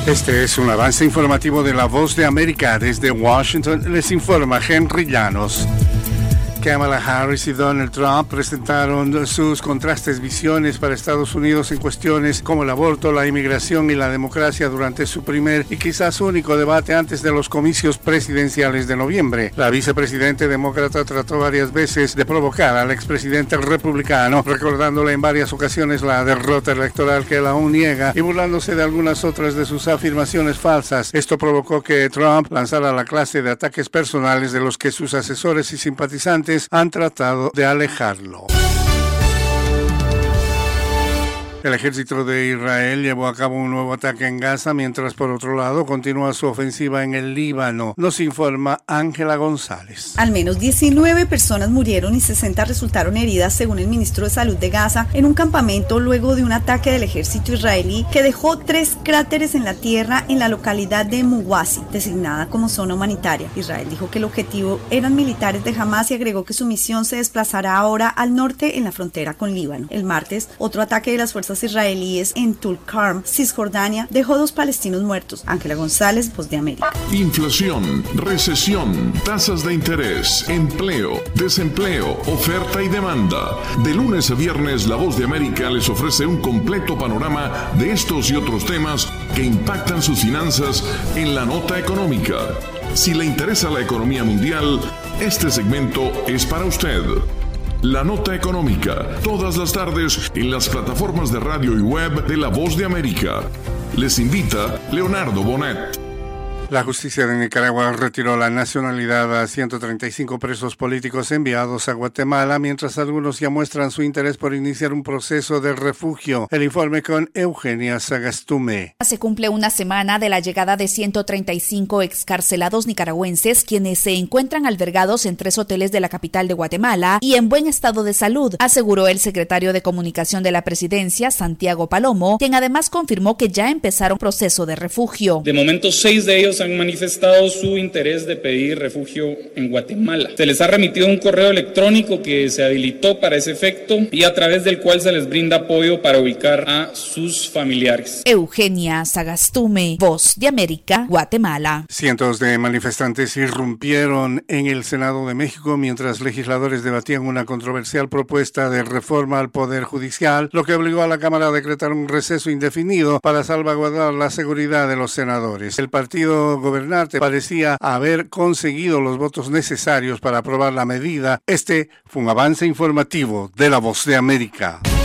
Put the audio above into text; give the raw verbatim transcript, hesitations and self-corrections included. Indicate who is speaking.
Speaker 1: Este es un avance informativo de La Voz de América. Desde Washington les informa Henry Llanos. Kamala Harris y Donald Trump presentaron sus contrastes visiones para Estados Unidos en cuestiones como el aborto, la inmigración y la democracia durante su primer y quizás único debate antes de los comicios presidenciales de noviembre. La vicepresidenta demócrata trató varias veces de provocar al expresidente republicano, recordándole en varias ocasiones la derrota electoral que él aún niega y burlándose de algunas otras de sus afirmaciones falsas. Esto provocó que Trump lanzara la clase de ataques personales de los que sus asesores y simpatizantes han tratado de alejarlo. El ejército de Israel llevó a cabo un nuevo ataque en Gaza, mientras por otro lado continúa su ofensiva en el Líbano. Nos informa Ángela González.
Speaker 2: Al menos diecinueve personas murieron y sesenta resultaron heridas, según el ministro de Salud de Gaza, en un campamento luego de un ataque del ejército israelí que dejó tres cráteres en la tierra en la localidad de Muwasi, designada como zona humanitaria. Israel dijo que el objetivo eran militares de Hamas y agregó que su misión se desplazará ahora al norte en la frontera con Líbano. El martes, otro ataque de las fuerzas israelíes en Tulkarm, Cisjordania, dejó dos palestinos muertos. Ángela González, Voz de América.
Speaker 3: Inflación, recesión, tasas de interés, empleo, desempleo, oferta y demanda. De lunes a viernes, La Voz de América les ofrece un completo panorama de estos y otros temas que impactan sus finanzas en la nota económica. Si le interesa la economía mundial, este segmento es para usted. La Nota Económica, todas las tardes en las plataformas de radio y web de La Voz de América. Les invita Leonardo Bonet.
Speaker 1: La justicia de Nicaragua retiró la nacionalidad a ciento treinta y cinco presos políticos enviados a Guatemala, mientras algunos ya muestran su interés por iniciar un proceso de refugio. El informe con Eugenia Sagastume.
Speaker 4: Se cumple una semana de la llegada de ciento treinta y cinco excarcelados nicaragüenses, quienes se encuentran albergados en tres hoteles de la capital de Guatemala y en buen estado de salud, aseguró el secretario de Comunicación de la Presidencia, Santiago Palomo, quien además confirmó que ya empezaron proceso de refugio.
Speaker 5: De momento, seis de ellos han manifestado su interés de pedir refugio en Guatemala. Se les ha remitido un correo electrónico que se habilitó para ese efecto y a través del cual se les brinda apoyo para ubicar a sus familiares.
Speaker 4: Eugenia Sagastume, Voz de América, Guatemala.
Speaker 1: Cientos de manifestantes irrumpieron en el Senado de México mientras legisladores debatían una controversial propuesta de reforma al Poder Judicial, lo que obligó a la Cámara a decretar un receso indefinido para salvaguardar la seguridad de los senadores. El partido gobernante parecía haber conseguido los votos necesarios para aprobar la medida. Este fue un avance informativo de La Voz de América.